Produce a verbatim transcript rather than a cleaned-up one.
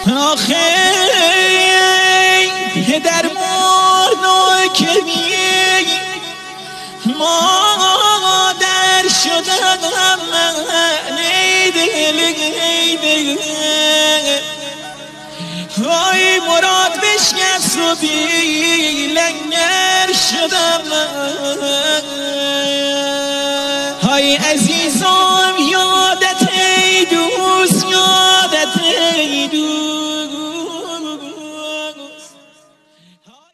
آخه پدر مرناک می مادر شدم من ای دل ای دل های مراد بشکست و بی لنگر شدم من های عزیزم یادت ای دوست یادت ای دوست